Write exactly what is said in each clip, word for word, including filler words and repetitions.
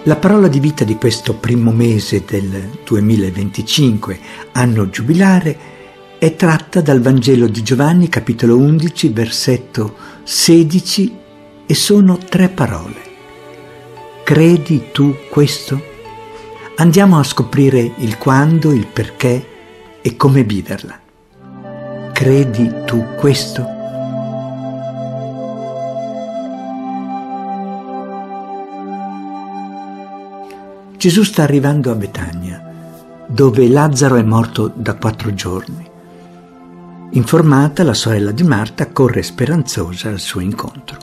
La parola di vita di questo primo mese del duemilaventicinque, anno giubilare, è tratta dal Vangelo di Giovanni, capitolo undici, versetto sedici, e sono tre parole. Credi tu questo? Andiamo a scoprire il quando, il perché e come viverla. Credi tu questo? Gesù sta arrivando a Betania, dove Lazzaro è morto da quattro giorni. Informata, la sorella di Marta corre speranzosa al suo incontro.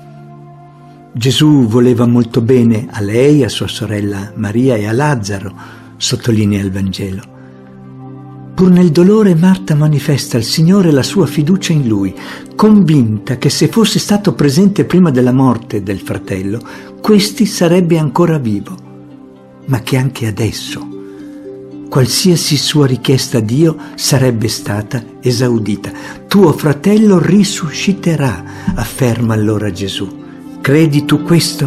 Gesù voleva molto bene a lei, a sua sorella Maria e a Lazzaro, sottolinea il Vangelo. Pur nel dolore Marta manifesta al Signore la sua fiducia in Lui, convinta che se fosse stato presente prima della morte del fratello, questi sarebbe ancora vivo, ma che anche adesso qualsiasi sua richiesta a Dio sarebbe stata esaudita. Tuo fratello risusciterà, afferma allora Gesù. Credi tu questo?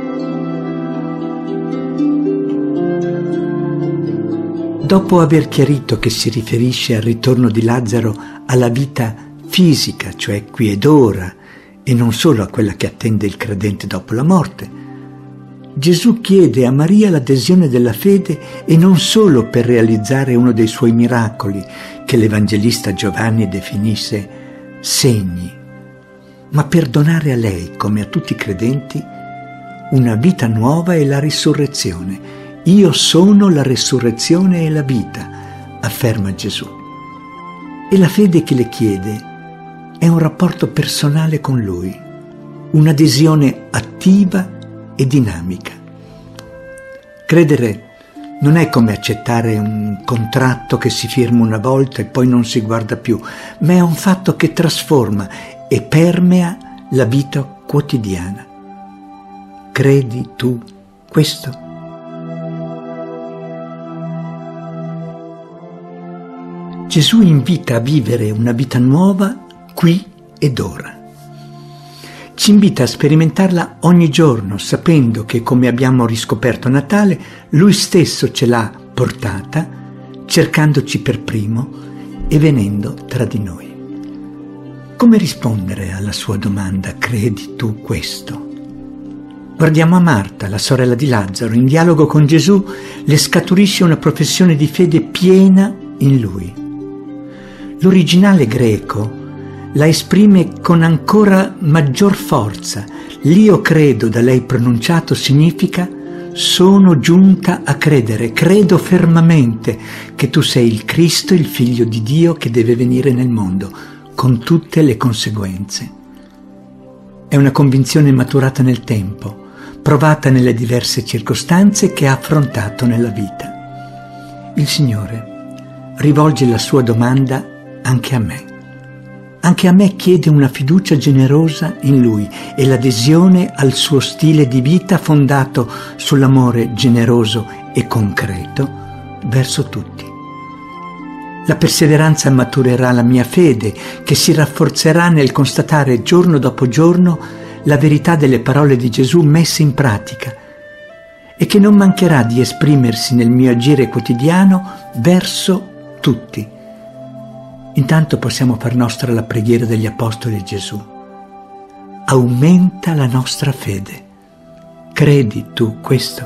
Dopo aver chiarito che si riferisce al ritorno di Lazzaro alla vita fisica, cioè qui ed ora, e non solo a quella che attende il credente dopo la morte, Gesù chiede a Maria l'adesione della fede, e non solo per realizzare uno dei suoi miracoli che l'Evangelista Giovanni definisse segni, ma per donare a lei, come a tutti i credenti, una vita nuova e la risurrezione. Io sono la risurrezione e la vita, afferma Gesù. E la fede che le chiede è un rapporto personale con Lui, un'adesione attiva e dinamica. Credere non è come accettare un contratto che si firma una volta e poi non si guarda più, ma è un fatto che trasforma e permea la vita quotidiana. Credi tu questo? Gesù invita a vivere una vita nuova qui ed ora. Ci invita a sperimentarla ogni giorno, sapendo che, come abbiamo riscoperto a Natale, Lui stesso ce l'ha portata, cercandoci per primo e venendo tra di noi. Come rispondere alla sua domanda, credi tu questo? Guardiamo a Marta, la sorella di Lazzaro. In dialogo con Gesù le scaturisce una professione di fede piena in Lui. L'originale greco la esprime con ancora maggior forza. L'io credo da lei pronunciato significa sono giunta a credere, credo fermamente che tu sei il Cristo, il Figlio di Dio che deve venire nel mondo, con tutte le conseguenze. È una convinzione maturata nel tempo, provata nelle diverse circostanze che ha affrontato nella vita. Il Signore rivolge la sua domanda anche a me. Anche a me chiede una fiducia generosa in Lui e l'adesione al suo stile di vita fondato sull'amore generoso e concreto verso tutti. La perseveranza maturerà la mia fede, che si rafforzerà nel constatare giorno dopo giorno la verità delle parole di Gesù messe in pratica, e che non mancherà di esprimersi nel mio agire quotidiano verso tutti. Intanto possiamo far nostra la preghiera degli Apostoli di Gesù. Aumenta la nostra fede. Credi tu questo?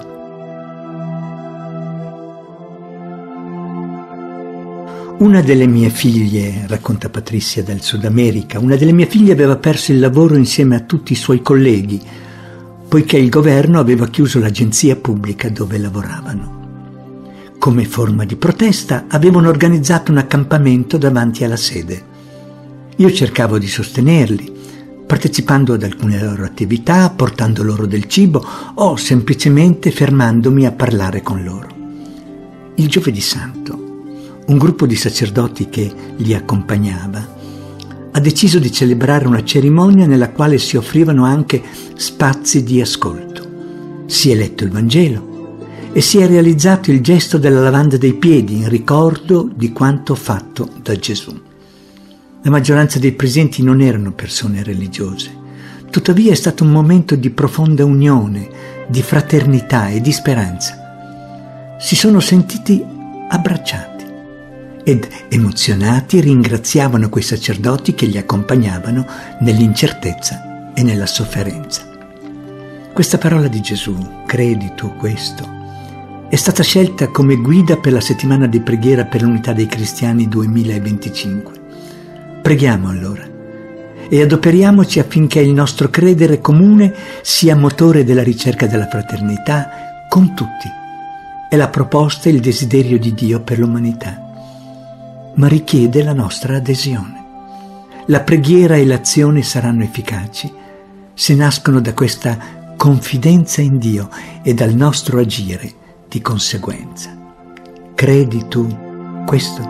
Una delle mie figlie, racconta Patrizia del Sud America, una delle mie figlie aveva perso il lavoro insieme a tutti i suoi colleghi, poiché il governo aveva chiuso l'agenzia pubblica dove lavoravano. Come forma di protesta avevano organizzato un accampamento davanti alla sede. Io cercavo di sostenerli, partecipando ad alcune loro attività, portando loro del cibo o semplicemente fermandomi a parlare con loro. Il Giovedì Santo, un gruppo di sacerdoti che li accompagnava ha deciso di celebrare una cerimonia nella quale si offrivano anche spazi di ascolto. Si è letto il Vangelo e si è realizzato il gesto della lavanda dei piedi in ricordo di quanto fatto da Gesù. La maggioranza dei presenti non erano persone religiose, tuttavia è stato un momento di profonda unione di fraternità e di speranza. Si sono sentiti abbracciati ed emozionati ringraziavano quei sacerdoti che li accompagnavano nell'incertezza e nella sofferenza. Questa parola di Gesù, credi tu questo, è stata scelta come guida per la settimana di preghiera per l'unità dei cristiani duemilaventicinque. Preghiamo allora e adoperiamoci affinché il nostro credere comune sia motore della ricerca della fraternità con tutti. È la proposta e il desiderio di Dio per l'umanità, ma richiede la nostra adesione. La preghiera e l'azione saranno efficaci se nascono da questa confidenza in Dio e dal nostro agire di conseguenza. Credi tu questo?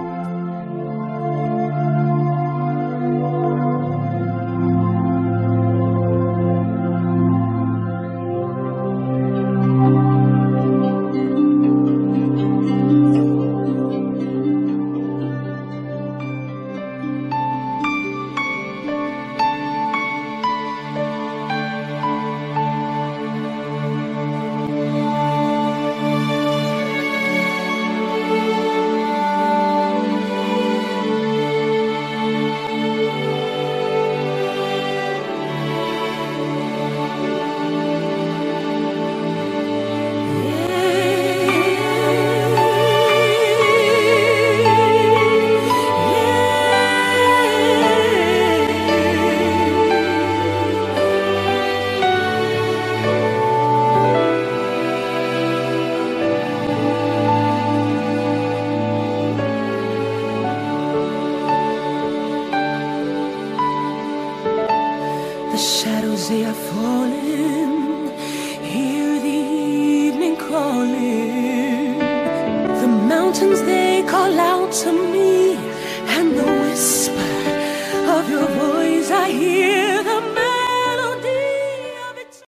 The shadows they are falling, hear the evening calling. The mountains they call out to me, and the whisper of your voice I hear.